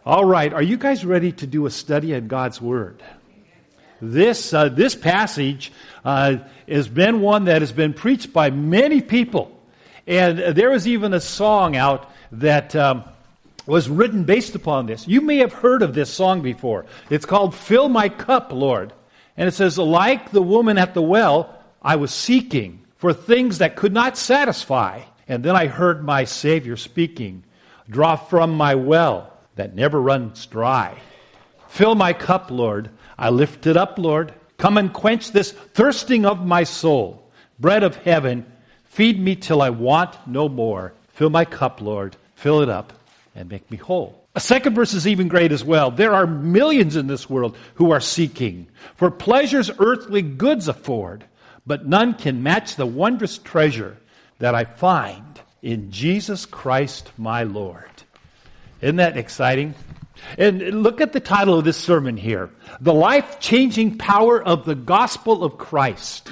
All right, are you guys ready to do a study on God's Word? This passage has been one that has been preached by many people. And there was even a song out that was written based upon this. You may have heard of this song before. It's called Fill My Cup, Lord. And it says, like the woman at the well, I was seeking for things that could not satisfy. And then I heard my Savior speaking, draw from my well that never runs dry. Fill my cup, Lord. I lift it up, Lord. Come and quench this thirsting of my soul. Bread of heaven, feed me till I want no more. Fill my cup, Lord. Fill it up and make me whole. A second verse is even great as well. There are millions in this world who are seeking for pleasures earthly goods afford, but none can match the wondrous treasure that I find in Jesus Christ my Lord. Isn't that exciting? And look at the title of this sermon here. The life-changing power of the gospel of Christ.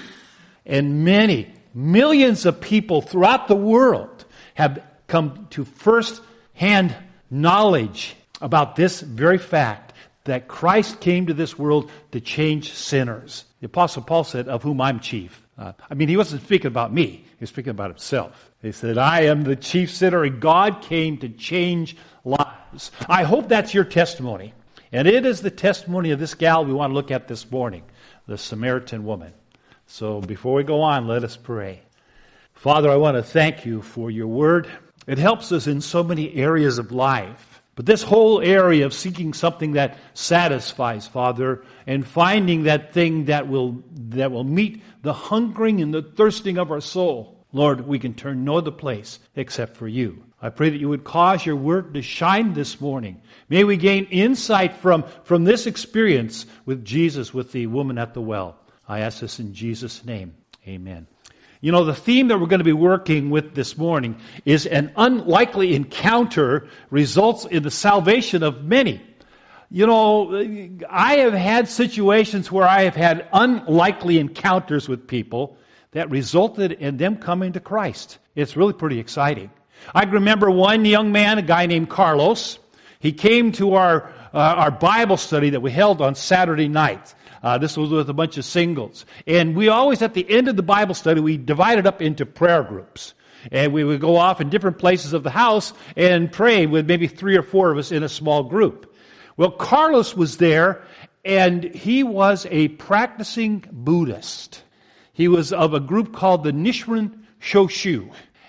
And millions of people throughout the world have come to first-hand knowledge about this very fact, that Christ came to this world to change sinners. The Apostle Paul said, of whom I'm chief. He wasn't speaking about me. He was speaking about himself. He said, I am the chief sinner, and God came to change lives. I hope that's your testimony. And it is the testimony of this gal we want to look at this morning, the Samaritan woman. So before we go on, let us pray. Father, I want to thank you for your word. It helps us in so many areas of life. But this whole area of seeking something that satisfies, Father, and finding that thing that will meet the hungering and the thirsting of our soul, Lord, we can turn no other place except for you. I pray that you would cause your word to shine this morning. May we gain insight from this experience with Jesus, with the woman at the well. I ask this in Jesus' name. Amen. You know, the theme that we're going to be working with this morning is an unlikely encounter results in the salvation of many. You know, I have had situations where I have had unlikely encounters with people that resulted in them coming to Christ. It's really pretty exciting. I remember one young man, a guy named Carlos. He came to our Bible study that we held on Saturday night. This was with a bunch of singles. And we always, at the end of the Bible study, we divided up into prayer groups. And we would go off in different places of the house and pray with maybe 3 or 4 of us in a small group. Well, Carlos was there, and he was a practicing Buddhist. He was of a group called the Nichiren Shoshu.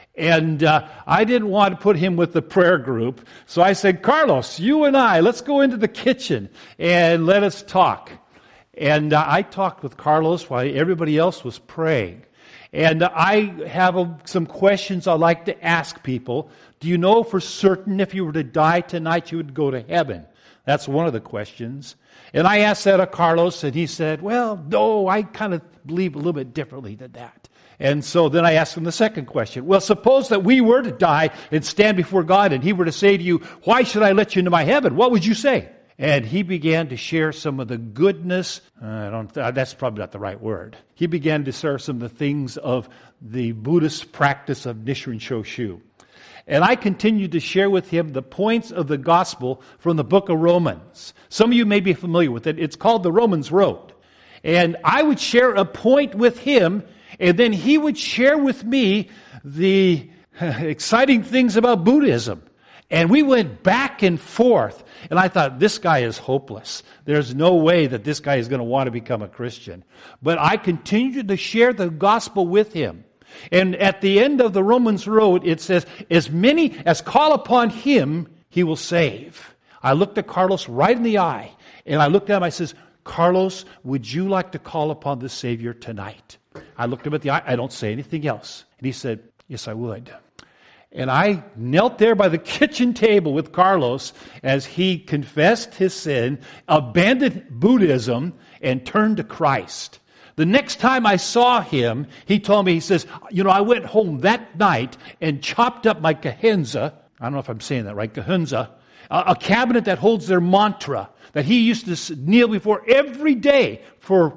And I didn't want to put him with the prayer group. So I said, Carlos, you and I, let's go into the kitchen and let us talk. And I talked with Carlos while everybody else was praying. And I have some questions I'd like to ask people. Do you know for certain if you were to die tonight you would go to heaven? That's one of the questions. And I asked that of Carlos, and he said, well, no, I kind of believe a little bit differently than that. And so then I asked him the second question. Well, suppose that we were to die and stand before God, and he were to say to you, why should I let you into my heaven? What would you say? And he began to share some of the goodness. That's probably not the right word. He began to share some of the things of the Buddhist practice of Nichiren Shoshu. And I continued to share with him the points of the gospel from the book of Romans. Some of you may be familiar with it. It's called the Romans Road. And I would share a point with him, and then he would share with me the exciting things about Buddhism. And we went back and forth. And I thought, this guy is hopeless. There's no way that this guy is going to want to become a Christian. But I continued to share the gospel with him. And at the end of the Romans Road, it says, as many as call upon him, he will save. I looked at Carlos right in the eye. And I looked at him, I says, Carlos, would you like to call upon the Savior tonight? I looked him at the eye. I don't say anything else. And he said, yes, I would. And I knelt there by the kitchen table with Carlos as he confessed his sin, abandoned Buddhism, and turned to Christ. The next time I saw him, he told me, he says, I went home that night and chopped up my kahunza. I don't know if I'm saying that right, kahunza, a cabinet that holds their mantra that he used to kneel before every day for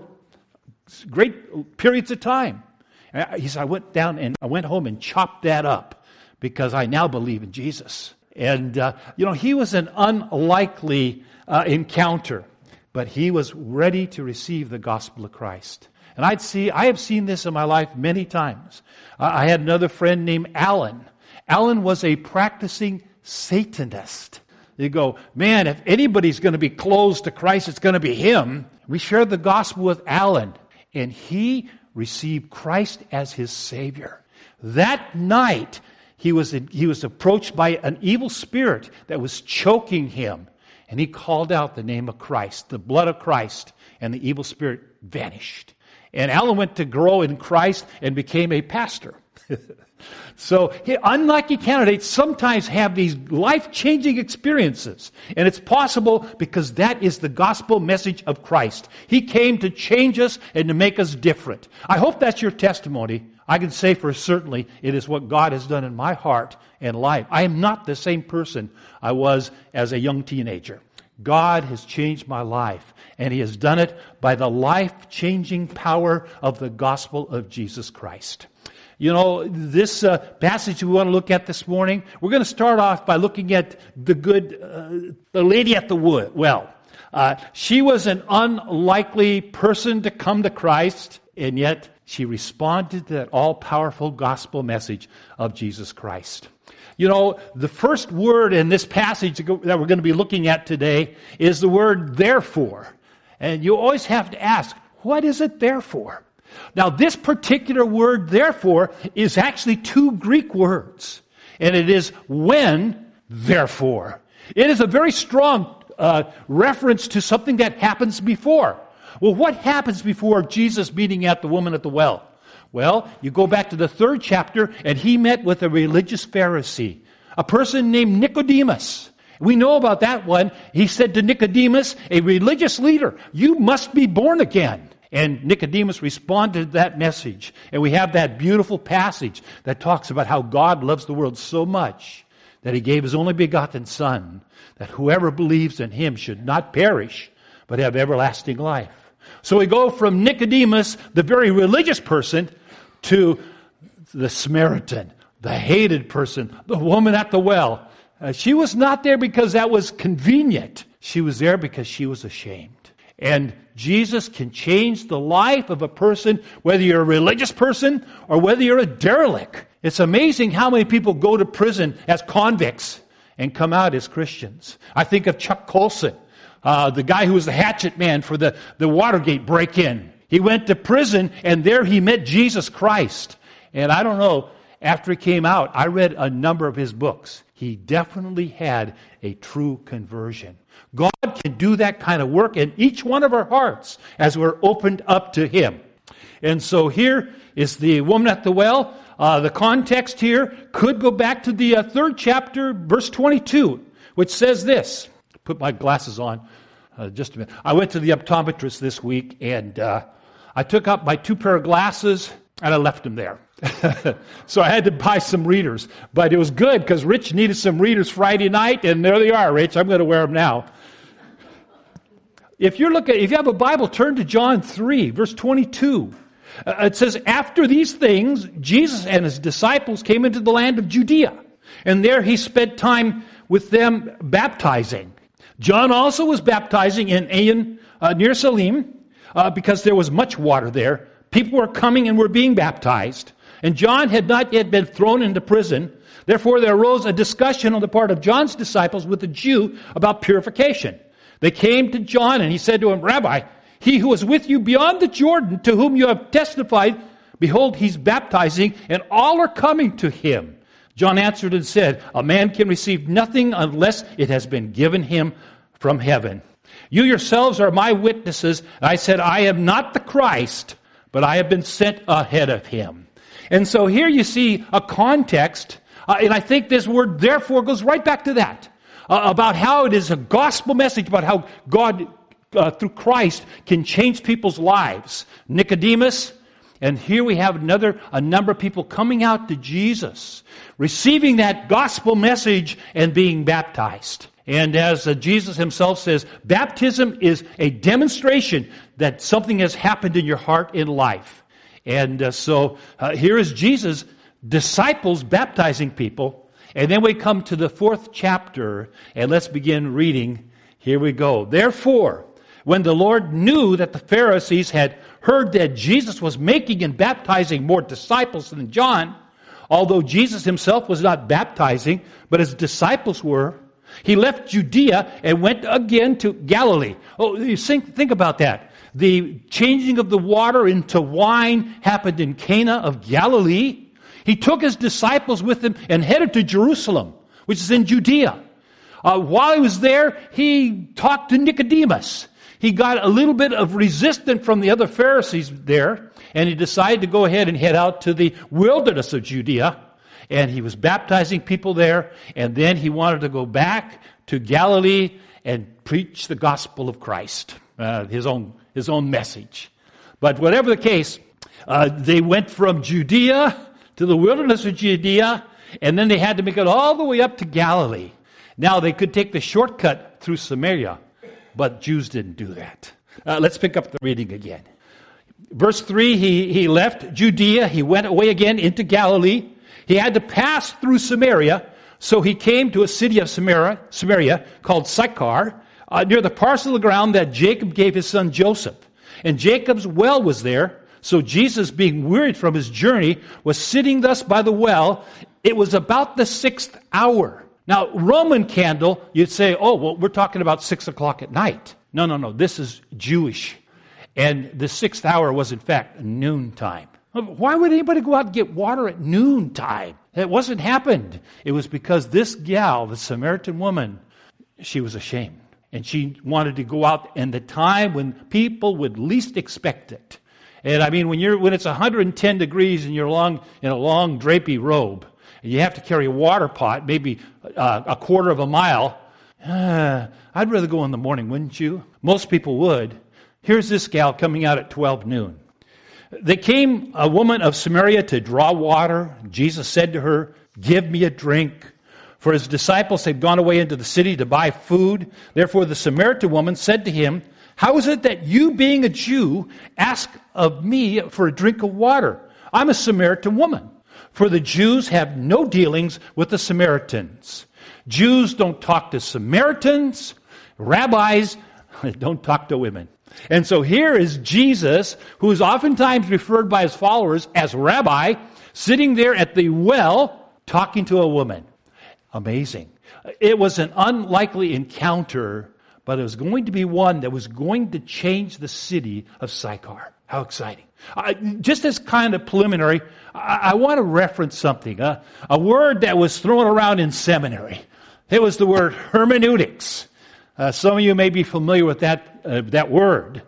great periods of time. He said, I went home and chopped that up because I now believe in Jesus. And, he was an unlikely encounter, but he was ready to receive the gospel of Christ. And I have seen this in my life many times. I had another friend named Alan. Alan was a practicing Satanist. You go, man, if anybody's going to be close to Christ, it's going to be him. We shared the gospel with Alan, and he received Christ as his Savior. That night, he was approached by an evil spirit that was choking him, and he called out the name of Christ, the blood of Christ, and the evil spirit vanished. And Alan went to grow in Christ and became a pastor. So, unlucky candidates sometimes have these life-changing experiences. And it's possible because that is the gospel message of Christ. He came to change us and to make us different. I hope that's your testimony. I can say for certainly it is what God has done in my heart and life. I am not the same person I was as a young teenager. God has changed my life, and He has done it by the life-changing power of the gospel of Jesus Christ. This passage we want to look at this morning, we're going to start off by looking at the lady at the well. She was an unlikely person to come to Christ, and yet she responded to that all-powerful gospel message of Jesus Christ. The first word in this passage that we're going to be looking at today is the word therefore. And you always have to ask, what is it there for? Now, this particular word, therefore, is actually two Greek words. And it is when, therefore. It is a very strong reference to something that happens before. Well, what happens before Jesus meeting at the woman at the well? Well, you go back to the 3rd chapter, and he met with a religious Pharisee, a person named Nicodemus. We know about that one. He said to Nicodemus, a religious leader, you must be born again. And Nicodemus responded to that message. And we have that beautiful passage that talks about how God loves the world so much that He gave His only begotten Son, that whoever believes in Him should not perish, but have everlasting life. So we go from Nicodemus, the very religious person, to the Samaritan, the hated person, the woman at the well. She was not there because that was convenient. She was there because she was ashamed. And Jesus can change the life of a person, whether you're a religious person or whether you're a derelict. It's amazing how many people go to prison as convicts and come out as Christians. I think of Chuck Colson, the guy who was the hatchet man for the Watergate break-in. He went to prison, and there he met Jesus Christ. And I don't know, after he came out, I read a number of his books. He definitely had a true conversion. God can do that kind of work in each one of our hearts as we're opened up to Him. And so here is the woman at the well. The context here could go back to the 3rd chapter, verse 22, which says this. Put my glasses on just a minute. I went to the optometrist this week, and I took out my 2 pair of glasses, and I left them there. So I had to buy some readers. But it was good because Rich needed some readers Friday night, and there they are, Rich. I'm going to wear them now. If you have a Bible, turn to John 3, verse 22. It says, after these things, Jesus and His disciples came into the land of Judea, and there He spent time with them baptizing. John also was baptizing in Aenon near Salim because there was much water there. People were coming and were being baptized. And John had not yet been thrown into prison. Therefore, there arose a discussion on the part of John's disciples with the Jew about purification. They came to John, and he said to him, Rabbi, he who is with you beyond the Jordan, to whom you have testified, behold, he's baptizing, and all are coming to him. John answered and said, a man can receive nothing unless it has been given him from heaven. You yourselves are my witnesses. And I said, I am not the Christ, but I have been sent ahead of him. And so here you see a context, and I think this word therefore goes right back to that, about how it is a gospel message, about how God, through Christ, can change people's lives. Nicodemus, and here we have a number of people coming out to Jesus, receiving that gospel message and being baptized. And as Jesus Himself says, baptism is a demonstration that something has happened in your heart in life. And so here is Jesus' disciples baptizing people. And then we come to the 4th chapter, and let's begin reading. Here we go. Therefore, when the Lord knew that the Pharisees had heard that Jesus was making and baptizing more disciples than John, although Jesus himself was not baptizing, but his disciples were, he left Judea and went again to Galilee. Oh, you think about that. The changing of the water into wine happened in Cana of Galilee. He took his disciples with him and headed to Jerusalem, which is in Judea. While he was there, he talked to Nicodemus. He got a little bit of resistance from the other Pharisees there, and he decided to go ahead and head out to the wilderness of Judea. And he was baptizing people there, and then he wanted to go back to Galilee and preach the gospel of Christ, his own message. But whatever the case, they went from Judea to the wilderness of Judea, and then they had to make it all the way up to Galilee. Now they could take the shortcut through Samaria, but Jews didn't do that. Let's pick up the reading again. Verse 3, he left Judea, he went away again into Galilee. He had to pass through Samaria, so he came to a city of Samaria called Sychar, near the parcel of ground that Jacob gave his son Joseph. And Jacob's well was there, so Jesus, being wearied from his journey, was sitting thus by the well. It was about the 6th hour. Now, Roman candle, you'd say, oh, well, we're talking about 6 o'clock at night. No, this is Jewish. And the 6th hour was, in fact, noontime. Why would anybody go out and get water at noontime? It wasn't happened. It was because this gal, the Samaritan woman, she was ashamed. And she wanted to go out in the time when people would least expect it. And I mean, when it's 110 degrees and you're in a long drapey robe, and you have to carry a water pot, maybe a quarter of a mile, I'd rather go in the morning, wouldn't you? Most people would. Here's this gal coming out at 12 noon. There came a woman of Samaria to draw water. Jesus said to her, "Give me a drink." For his disciples had gone away into the city to buy food. Therefore the Samaritan woman said to him, "How is it that you, being a Jew, ask of me for a drink of water? I'm a Samaritan woman." For the Jews have no dealings with the Samaritans. Jews don't talk to Samaritans. Rabbis don't talk to women. And so here is Jesus, who is oftentimes referred by his followers as rabbi, sitting there at the well, talking to a woman. Amazing. It was an unlikely encounter, but it was going to be one that was going to change the city of Sychar. How exciting. Just as kind of preliminary, I want to reference something, a word that was thrown around in seminary. It was the word hermeneutics. Some of you may be familiar with that word.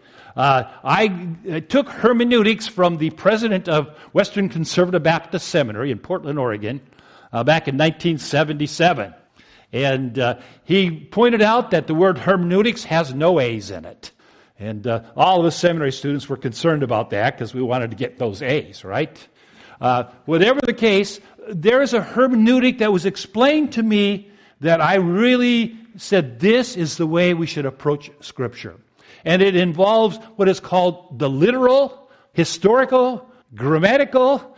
I took hermeneutics from the president of Western Conservative Baptist Seminary in Portland, Oregon, back in 1977. And he pointed out that the word hermeneutics has no A's in it. And all of the seminary students were concerned about that because we wanted to get those A's, right? Whatever the case, there is a hermeneutic that was explained to me that I really said this is the way we should approach Scripture. And it involves what is called the literal, historical, grammatical,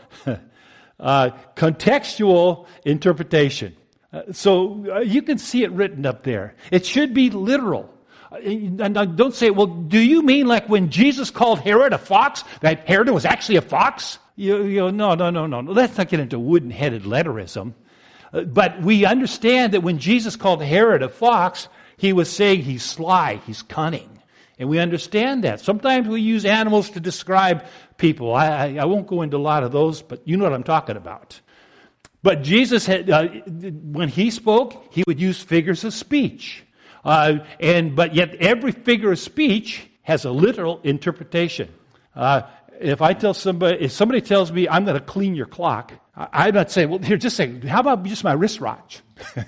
contextual interpretation. So you can see it written up there. It should be literal. And don't say, well, do you mean like when Jesus called Herod a fox, that Herod was actually a fox? No. Let's not get into wooden-headed letterism. But we understand that when Jesus called Herod a fox, he was saying he's sly, he's cunning. And we understand that. Sometimes we use animals to describe people. I won't go into a lot of those, but you know what I'm talking about. But Jesus, when he spoke, he would use figures of speech. But yet every figure of speech has a literal interpretation. If somebody tells me I'm going to clean your clock, I'm not saying, well, here, just say, how about just my wristwatch?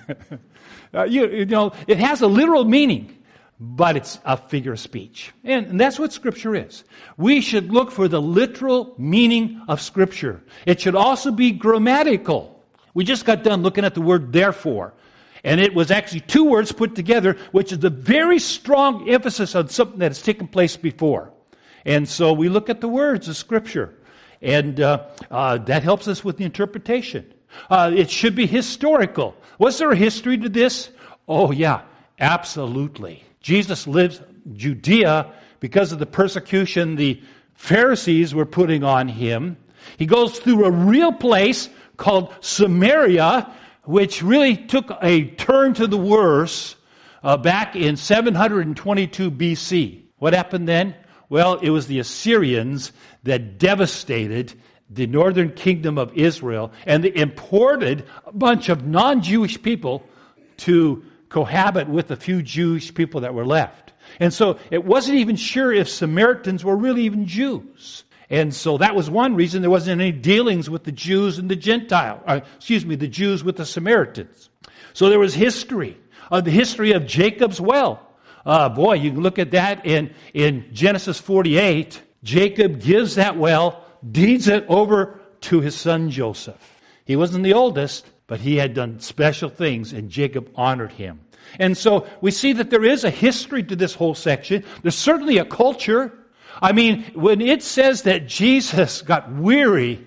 It has a literal meaning, but it's a figure of speech. And that's what Scripture is. We should look for the literal meaning of Scripture. It should also be grammatical. We just got done looking at the word therefore. And it was actually two words put together, which is a very strong emphasis on something that has taken place before. And so we look at the words of Scripture. And that helps us with the interpretation. It should be historical. Was there a history to this? Oh, yeah, absolutely. Jesus lives in Judea because of the persecution the Pharisees were putting on him. He goes through a real place called Samaria, which really took a turn to the worse back in 722 BC. What happened then? Well, it was the Assyrians that devastated the northern kingdom of Israel, and they imported a bunch of non-Jewish people to cohabit with the few Jewish people that were left. And so it wasn't even sure if Samaritans were really even Jews. And so that was one reason there wasn't any dealings with the Jews and the the Jews with the Samaritans. So there was history, the history of Jacob's well. Boy, you can look at that in Genesis 48. Jacob gives that well, deeds it over to his son Joseph. He wasn't the oldest, but he had done special things, and Jacob honored him. And so we see that there is a history to this whole section. There's certainly a culture. I mean, when it says that Jesus got weary,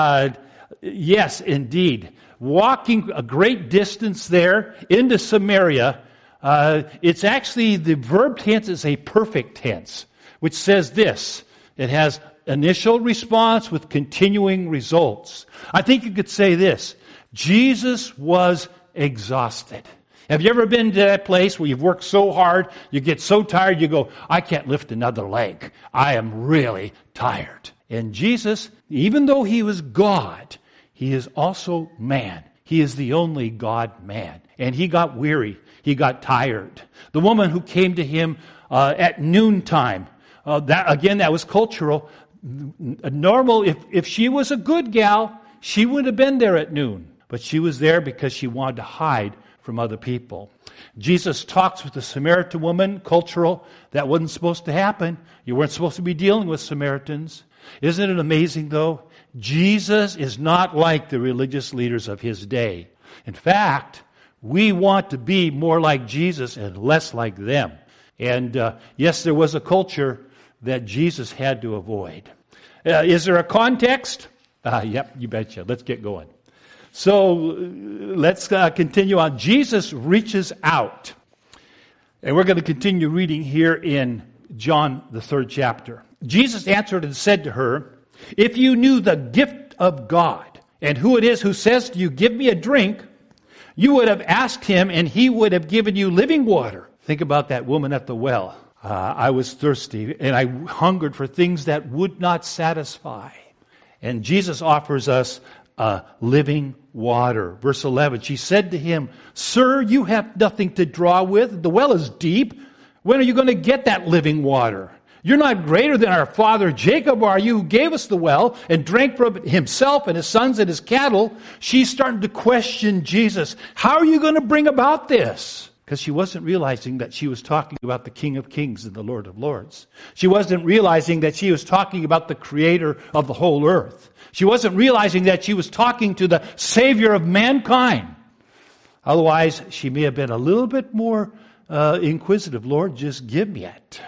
yes, indeed. Walking a great distance there into Samaria, it's actually, the verb tense is a perfect tense, which says this. It has initial response with continuing results. I think you could say this. Jesus was exhausted. Have you ever been to that place where you've worked so hard, you get so tired, you go, I can't lift another leg. I am really tired. And Jesus, even though he was God, he is also man. He is the only God-man. And he got weary. He got tired. The woman who came to him at noontime, that was cultural. Normal, if she was a good gal, she would have been there at noon. But she was there because she wanted to hide from other people. Jesus talks with the Samaritan woman, cultural. That wasn't supposed to happen. You weren't supposed to be dealing with Samaritans. Isn't it amazing, though? Jesus is not like the religious leaders of his day. In fact, we want to be more like Jesus and less like them. And yes, there was a culture that Jesus had to avoid. Is there a context? Yep, you betcha. Let's get going. So let's continue on. Jesus reaches out. And we're going to continue reading here in John, the 3rd chapter. Jesus answered and said to her, if you knew the gift of God and who it is who says to you, give me a drink, you would have asked him and he would have given you living water. Think about that woman at the well. I was thirsty and I hungered for things that would not satisfy. And Jesus offers us living water. Verse 11, she said to him, Sir, you have nothing to draw with. The well is deep. When are you going to get that living water? You're not greater than our father Jacob, are you, who gave us the well and drank from it himself and his sons and his cattle? She's starting to question Jesus. How are you going to bring about this? Because she wasn't realizing that she was talking about the King of Kings and the Lord of Lords. She wasn't realizing that she was talking about the Creator of the whole earth. She wasn't realizing that she was talking to the Savior of mankind. Otherwise, she may have been a little bit more inquisitive. Lord, just give me it.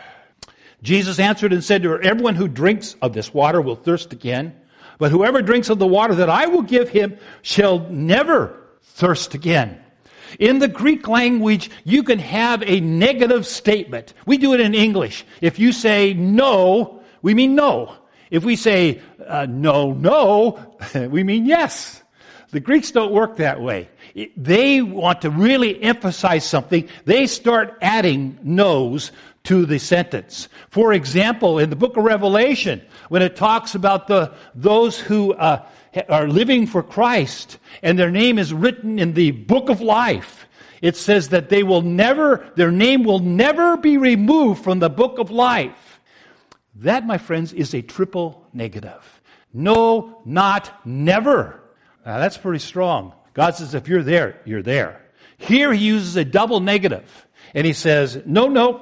Jesus answered and said to her, everyone who drinks of this water will thirst again, but whoever drinks of the water that I will give him shall never thirst again. In the Greek language, you can have a negative statement. We do it in English. If you say no, we mean no. If we say no, we mean yes. The Greeks don't work that way. They want to really emphasize something. They start adding no's to the sentence. For example, in the book of Revelation, when it talks about those who are living for Christ and their name is written in the book of life, it says that their name will never be removed from the book of life. That, my friends, is a triple negative. No, not, never. Now, that's pretty strong. God says if you're there, you're there. Here he uses a double negative. And he says, no.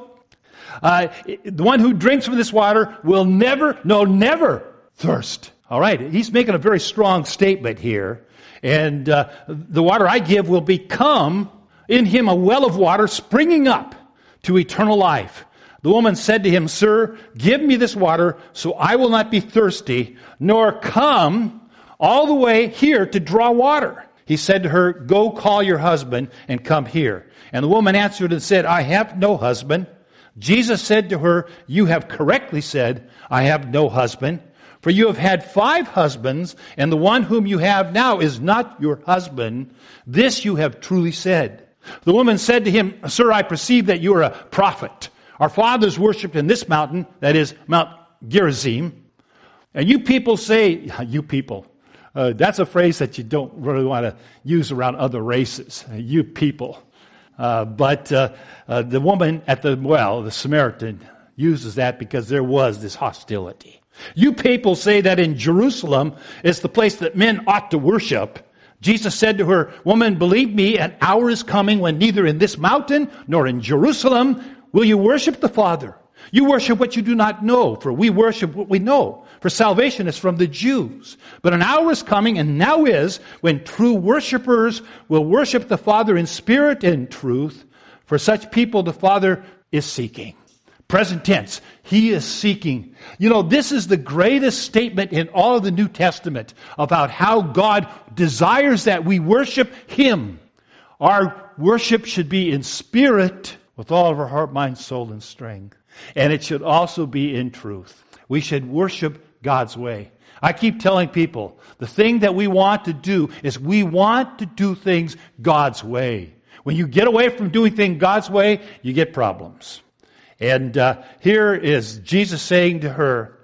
The one who drinks from this water will never thirst. All right, he's making a very strong statement here. And the water I give will become in him a well of water springing up to eternal life. The woman said to him, Sir, give me this water so I will not be thirsty, nor come all the way here to draw water. He said to her, "Go call your husband and come here." And the woman answered and said, "I have no husband." Jesus said to her, "You have correctly said, 'I have no husband.' For you have had 5 husbands, and the one whom you have now is not your husband. This you have truly said." The woman said to him, "Sir, I perceive that you are a prophet. Our fathers worshipped in this mountain," that is Mount Gerizim. "And you people say," you people, that's a phrase that you don't really want to use around other races. You people. But the woman at the well, the Samaritan, uses that because there was this hostility. "You people say that in Jerusalem is the place that men ought to worship." Jesus said to her, "Woman, believe me, an hour is coming when neither in this mountain nor in Jerusalem will you worship the Father. You worship what you do not know, for we worship what we know. For salvation is from the Jews. But an hour is coming, and now is, when true worshipers will worship the Father in spirit and truth. For such people the Father is seeking." Present tense, He is seeking. You know, this is the greatest statement in all of the New Testament about how God desires that we worship Him. Our worship should be in spirit with all of our heart, mind, soul, and strength. And it should also be in truth. We should worship God's way. I keep telling people, the thing that we want to do is we want to do things God's way. When you get away from doing things God's way, you get problems. And here is Jesus saying to her,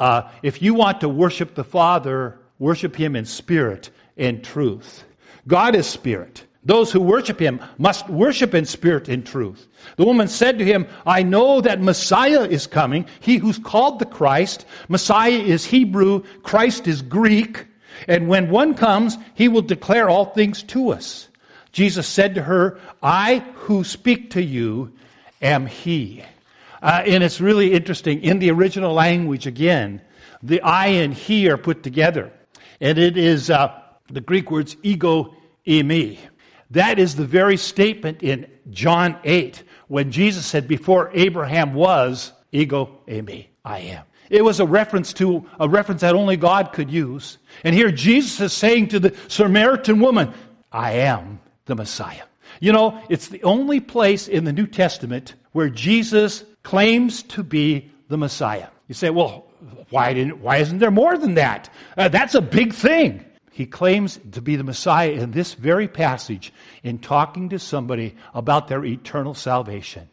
if you want to worship the Father, worship Him in spirit and truth. God is spirit. Those who worship Him must worship in spirit and truth. The woman said to Him, "I know that Messiah is coming, He who's called the Christ. Messiah is Hebrew, Christ is Greek. And when one comes, He will declare all things to us." Jesus said to her, "I who speak to you am He." And it's really interesting. In the original language, again, the I and He are put together. And it is the Greek words ego eimi. That is the very statement in John 8 when Jesus said, "Before Abraham was, ego eimi, I am." It was a reference that only God could use. And here Jesus is saying to the Samaritan woman, "I am the Messiah." You know, it's the only place in the New Testament where Jesus claims to be the Messiah. You say, well, why isn't there more than that? That's a big thing. He claims to be the Messiah in this very passage in talking to somebody about their eternal salvation.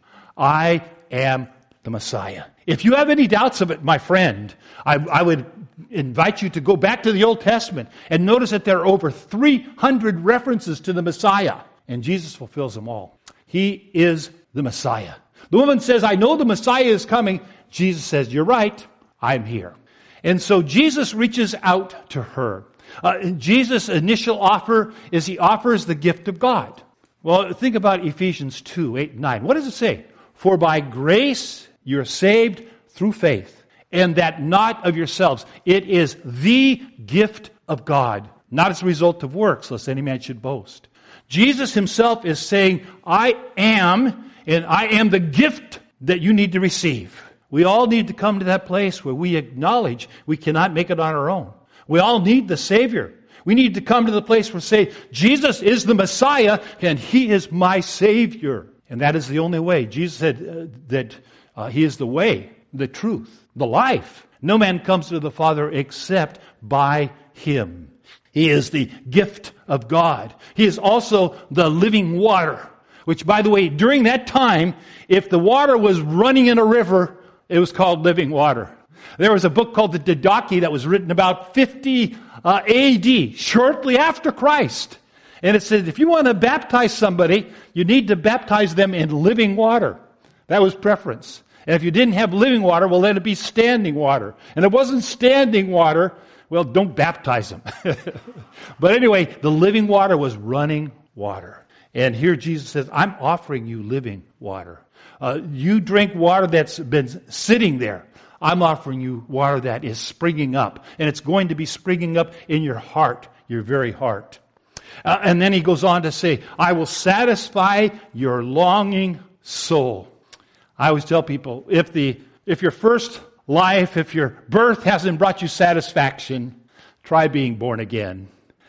I am the Messiah. If you have any doubts of it, my friend, I would invite you to go back to the Old Testament and notice that there are over 300 references to the Messiah, and Jesus fulfills them all. He is the Messiah. The woman says, "I know the Messiah is coming." Jesus says, "You're right, I'm here." And so Jesus reaches out to her. Jesus' initial offer is He offers the gift of God. Well, think about Ephesians 2, 8 and 9. What does it say? "For by grace you're saved through faith, and that not of yourselves. It is the gift of God, not as a result of works, lest any man should boast." Jesus Himself is saying, "I am, and I am the gift that you need to receive." We all need to come to that place where we acknowledge we cannot make it on our own. We all need the Savior. We need to come to the place where we say, Jesus is the Messiah, and He is my Savior. And that is the only way. Jesus said that He is the way, the truth, the life. No man comes to the Father except by Him. He is the gift of God. He is also the living water. Which, by the way, during that time, if the water was running in a river, it was called living water. There was a book called the Didache that was written about 50 AD, shortly after Christ. And it said, if you want to baptize somebody, you need to baptize them in living water. That was preference. And if you didn't have living water, well, then it'd be standing water. And it wasn't standing water, well, don't baptize them. But anyway, the living water was running water. And here Jesus says, I'm offering you living water. You drink water that's been sitting there. I'm offering you water that is springing up. And it's going to be springing up in your heart, your very heart. And then he goes on to say, I will satisfy your longing soul. I always tell people, if your first life, if your birth hasn't brought you satisfaction, try being born again.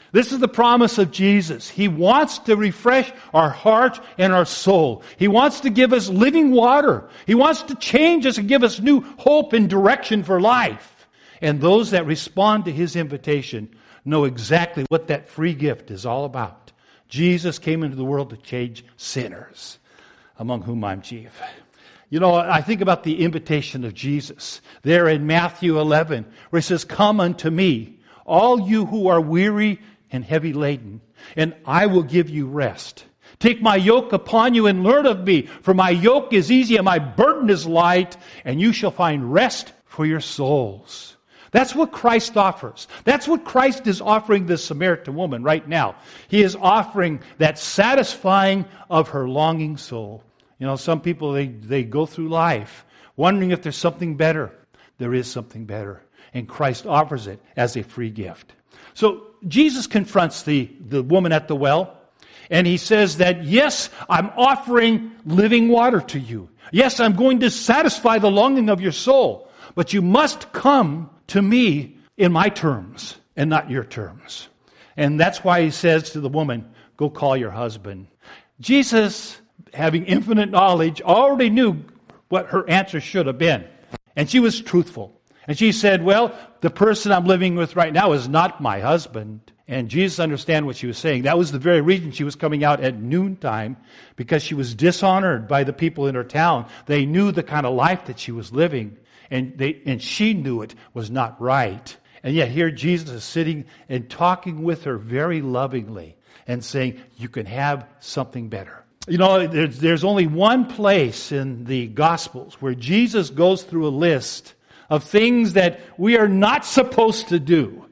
This is the promise of Jesus. He wants to refresh our heart and our soul. He wants to give us living water. He wants to change us and give us new hope and direction for life. And those that respond to His invitation know exactly what that free gift is all about. Jesus came into the world to change sinners, among whom I'm chief. You know, I think about the invitation of Jesus there in Matthew 11, where He says, "Come unto me, all you who are weary and heavy laden, and I will give you rest. Take my yoke upon you and learn of me, for my yoke is easy and my burden is light, and you shall find rest for your souls." That's what Christ offers. That's what Christ is offering this Samaritan woman right now. He is offering that satisfying of her longing soul. You know, some people, they go through life wondering if there's something better. There is something better, and Christ offers it as a free gift. So Jesus confronts the woman at the well, and He says that, yes, I'm offering living water to you. Yes, I'm going to satisfy the longing of your soul, but you must come to me in my terms and not your terms. And that's why He says to the woman, "Go call your husband." Jesus, having infinite knowledge, already knew what her answer should have been. And she was truthful. And she said, "Well, the person I'm living with right now is not my husband." And Jesus understood what she was saying. That was the very reason she was coming out at noontime, because she was dishonored by the people in her town. They knew the kind of life that she was living, and she knew it was not right. And yet here Jesus is sitting and talking with her very lovingly and saying, you can have something better. You know, there's only one place in the Gospels where Jesus goes through a list of things that we are not supposed to do.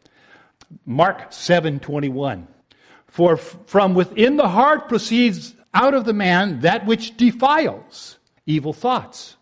Mark 7:21. For from within the heart proceeds out of the man that which defiles. Evil thoughts.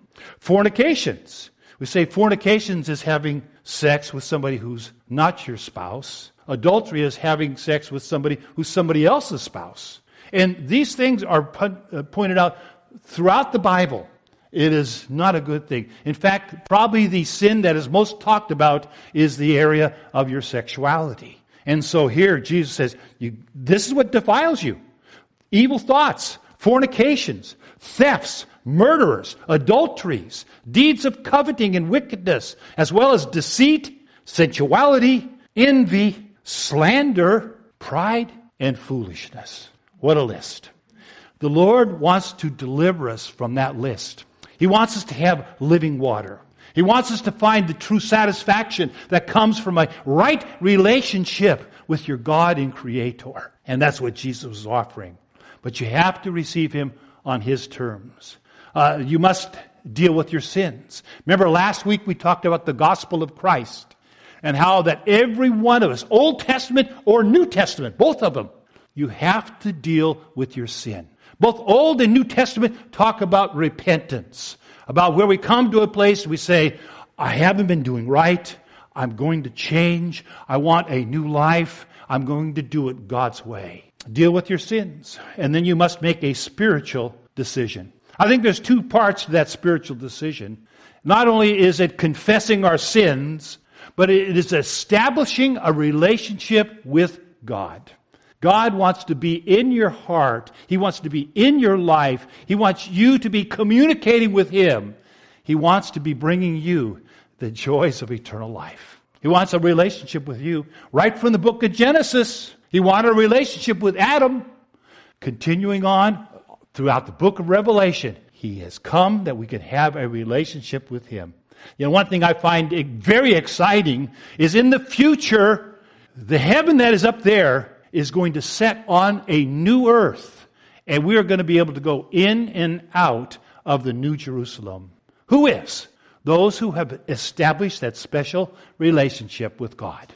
Fornications. We say fornications is having sex with somebody who's not your spouse. Adultery is having sex with somebody who's somebody else's spouse. And these things are pointed out throughout the Bible. It is not a good thing. In fact, probably the sin that is most talked about is the area of your sexuality. And so here Jesus says, this is what defiles you. Evil thoughts, fornications, thefts, murderers, adulteries, deeds of coveting and wickedness, as well as deceit, sensuality, envy, slander, pride, and foolishness. What a list. The Lord wants to deliver us from that list. He wants us to have living water. He wants us to find the true satisfaction that comes from a right relationship with your God and Creator. And that's what Jesus was offering. But you have to receive Him on His terms. You must deal with your sins. Remember last week we talked about the gospel of Christ and how that every one of us, Old Testament or New Testament, both of them, you have to deal with your sin. Both Old and New Testament talk about repentance, about where we come to a place we say, I haven't been doing right. I'm going to change. I want a new life. I'm going to do it God's way. Deal with your sins. And then you must make a spiritual decision. I think there's two parts to that spiritual decision. Not only is it confessing our sins, but it is establishing a relationship with God. God wants to be in your heart. He wants to be in your life. He wants you to be communicating with Him. He wants to be bringing you the joys of eternal life. He wants a relationship with you. Right from the book of Genesis, He wanted a relationship with Adam. Continuing on throughout the book of Revelation, He has come that we can have a relationship with Him. You know, one thing I find very exciting is in the future, the heaven that is up there is going to set on a new earth. And we are going to be able to go in and out of the New Jerusalem. Who is? Those who have established that special relationship with God.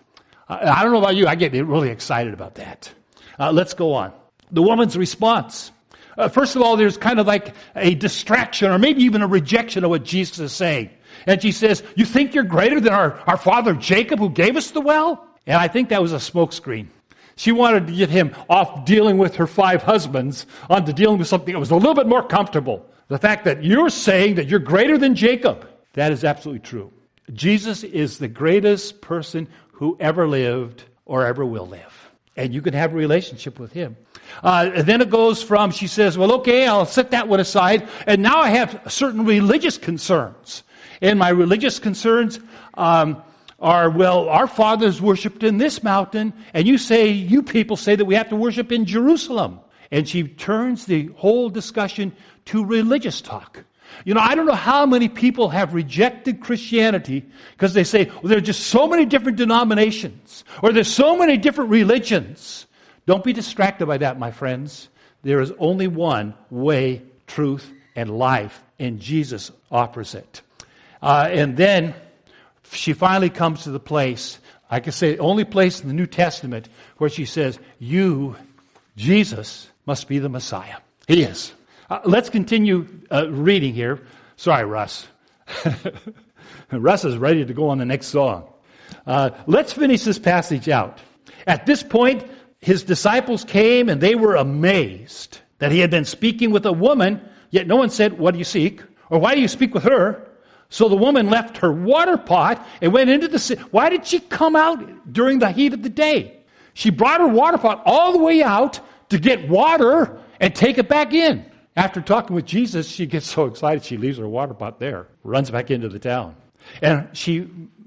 I don't know about you, I get really excited about that. Let's go on. The woman's response. First of all, there's kind of like a distraction or maybe even a rejection of what Jesus is saying. And she says, you think you're greater than our father Jacob who gave us the well? And I think that was a smokescreen. She wanted to get him off dealing with her 5 husbands onto dealing with something that was a little bit more comfortable. The fact that you're saying that you're greater than Jacob, that is absolutely true. Jesus is the greatest person who ever lived or ever will live. And you can have a relationship with him. And then it goes from, she says, well, okay, I'll set that one aside. And now I have certain religious concerns. And my religious concerns are, well, our fathers worshipped in this mountain. And you people say that we have to worship in Jerusalem. And she turns the whole discussion to religious talk. You know, I don't know how many people have rejected Christianity because they say, well, there are just so many different denominations, or there's so many different religions. Don't be distracted by that, my friends. There is only one way, truth, and life, and Jesus offers it. And then she finally comes to the place, I can say the only place in the New Testament where she says, you, Jesus, must be the Messiah. He is. Let's continue reading here. Sorry, Russ. Russ is ready to go on the next song. Let's finish this passage out. At this point, his disciples came and they were amazed that he had been speaking with a woman, yet no one said, what do you seek? Or why do you speak with her? So the woman left her water pot and went into the city. Why did she come out during the heat of the day? She brought her water pot all the way out to get water and take it back in. After talking with Jesus, she gets so excited she leaves her water pot there, runs back into the town. And she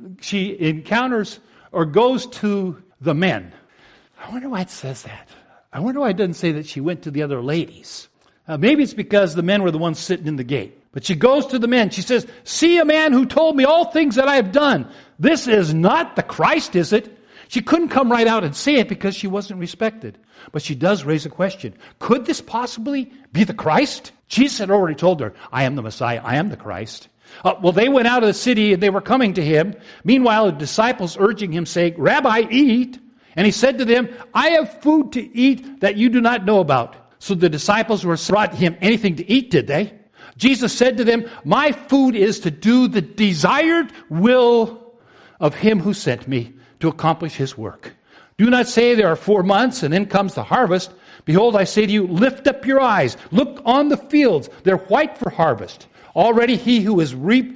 encounters or goes to the men. I wonder why it says that. I wonder why it doesn't say that she went to the other ladies. Maybe it's because the men were the ones sitting in the gate. But she goes to the men. She says, see a man who told me all things that I have done. This is not the Christ, is it? She couldn't come right out and say it because she wasn't respected. But she does raise a question. Could this possibly be the Christ? Jesus had already told her, I am the Messiah, I am the Christ. Well, they went out of the city and they were coming to him. Meanwhile, the disciples urging him, saying, Rabbi, eat. And he said to them, I have food to eat that you do not know about. So the disciples were brought him anything to eat, did they? Jesus said to them, my food is to do the desired will of him who sent me to accomplish his work. Do not say there are 4 months and then comes the harvest. Behold, I say to you, lift up your eyes. Look on the fields. They're white for harvest. Already he who is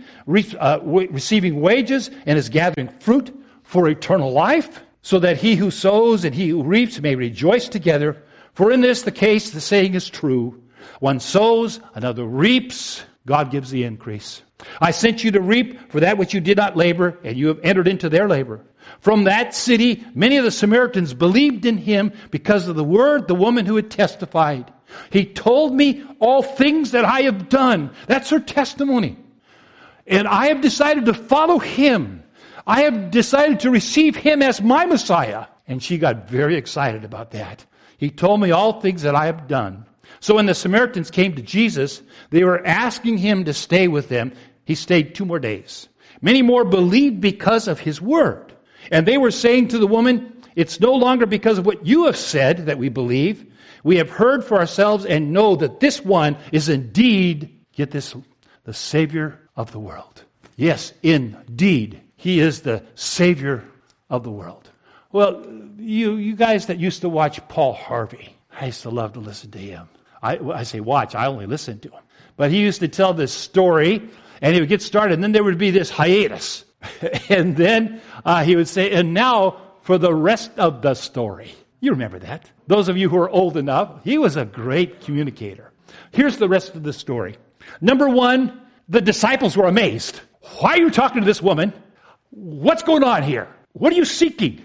receiving wages and is gathering fruit for eternal life, so that he who sows and he who reaps may rejoice together. For in this the case, the saying is true. One sows, another reaps. God gives the increase. I sent you to reap for that which you did not labor, and you have entered into their labor. From that city, many of the Samaritans believed in him because of the word, the woman who had testified. He told me all things that I have done. That's her testimony. And I have decided to follow him. I have decided to receive him as my Messiah. And she got very excited about that. He told me all things that I have done. So when the Samaritans came to Jesus, they were asking him to stay with them. He stayed 2 more days. Many more believed because of his word. And they were saying to the woman, it's no longer because of what you have said that we believe. We have heard for ourselves and know that this one is indeed, get this, the Savior of the world. Yes, indeed, he is the Savior of the world. Well, you guys that used to watch Paul Harvey, I used to love to listen to him. I say watch, I only listen to him. But he used to tell this story, and he would get started, and then there would be this hiatus. And then he would say, and now for the rest of the story. You remember that. Those of you who are old enough, he was a great communicator. Here's the rest of the story. Number 1, the disciples were amazed. Why are you talking to this woman? What's going on here? What are you seeking?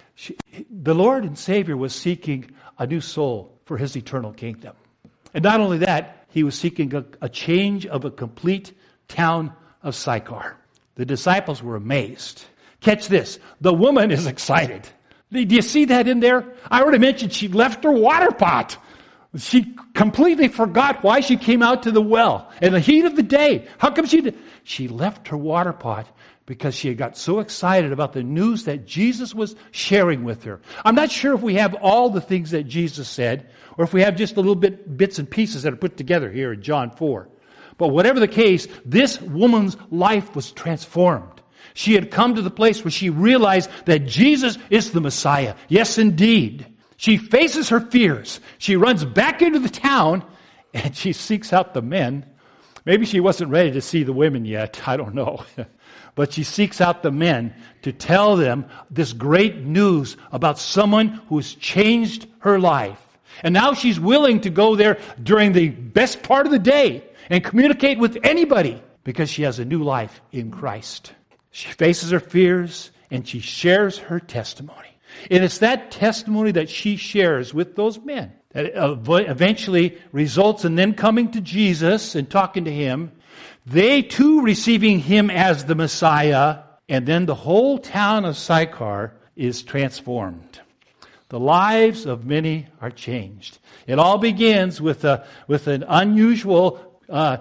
The Lord and Savior was seeking a new soul for his eternal kingdom. And not only that, he was seeking a change of a complete town of Sychar. The disciples were amazed. Catch this. The woman is excited. Do you see that in there? I already mentioned she left her water pot. She completely forgot why she came out to the well in the heat of the day. How come she did? She left her water pot because she had got so excited about the news that Jesus was sharing with her. I'm not sure if we have all the things that Jesus said, or if we have just a little bits and pieces that are put together here in John 4. But whatever the case, this woman's life was transformed. She had come to the place where she realized that Jesus is the Messiah. Yes, indeed. She faces her fears. She runs back into the town and she seeks out the men Maybe she wasn't ready to see the women yet. I don't know. But she seeks out the men to tell them this great news about someone who has changed her life. And now she's willing to go there during the best part of the day and communicate with anybody because she has a new life in Christ. She faces her fears and she shares her testimony. And it's that testimony that she shares with those men that eventually results in them coming to Jesus and talking to Him. They too receiving Him as the Messiah. And then the whole town of Sychar is transformed. The lives of many are changed. It all begins with an unusual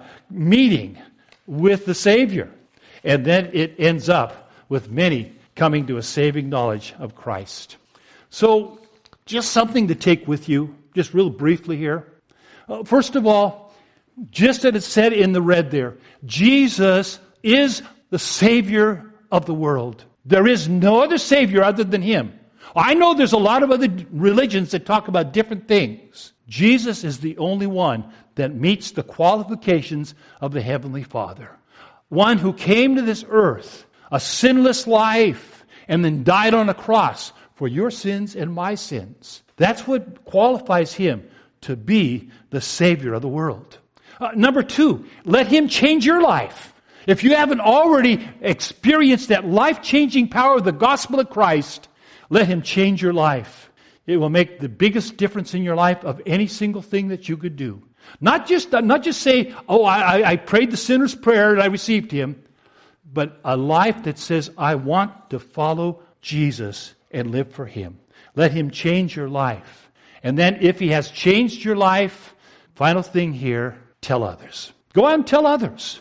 meeting with the Savior. And then it ends up with many coming to a saving knowledge of Christ. So, just something to take with you, just real briefly here. First of all, just as it said in the red there, Jesus is the Savior of the world. There is no other Savior other than Him. I know there's a lot of other religions that talk about different things. Jesus is the only one that meets the qualifications of the Heavenly Father. One who came to this earth, a sinless life, and then died on a cross for your sins and my sins. That's what qualifies Him to be the Savior of the world. Number two, let Him change your life. If you haven't already experienced that life-changing power of the gospel of Christ, let Him change your life. It will make the biggest difference in your life of any single thing that you could do. Not just say, oh, I prayed the sinner's prayer and I received Him, but a life that says, I want to follow Jesus and live for Him. Let Him change your life. And then if He has changed your life, final thing here, tell others. Go out and tell others.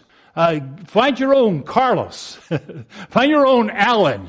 Find your own Carlos. Find your own Alan.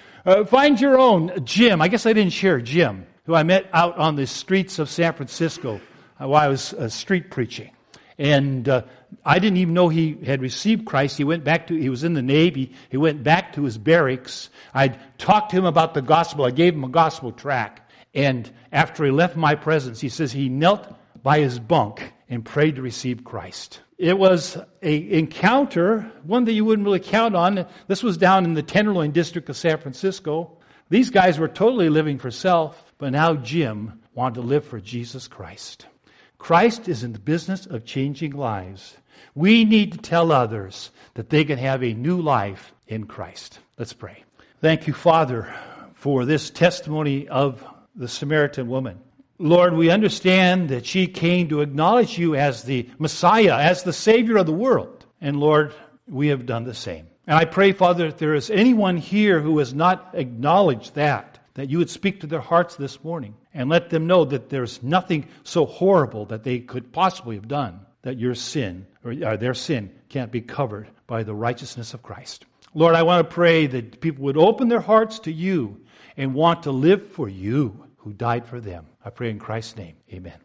Find your own Jim. I guess I didn't share Jim, who I met out on the streets of San Francisco while I was street preaching. And I didn't even know he had received Christ. He was in the Navy. He went back to his barracks. I talked to him about the gospel. I gave him a gospel tract. And after he left my presence, he says he knelt by his bunk and prayed to receive Christ. It was an encounter, one that you wouldn't really count on. This was down in the Tenderloin district of San Francisco. These guys were totally living for self, but now Jim wanted to live for Jesus Christ. Christ is in the business of changing lives. We need to tell others that they can have a new life in Christ. Let's pray. Thank you, Father, for this testimony of the Samaritan woman. Lord, we understand that she came to acknowledge you as the Messiah, as the Savior of the world. And Lord, we have done the same. And I pray, Father, if there is anyone here who has not acknowledged that you would speak to their hearts this morning and let them know that there's nothing so horrible that they could possibly have done, that your sin, or their sin, can't be covered by the righteousness of Christ. Lord, I want to pray that people would open their hearts to you and want to live for you who died for them. I pray in Christ's name. Amen.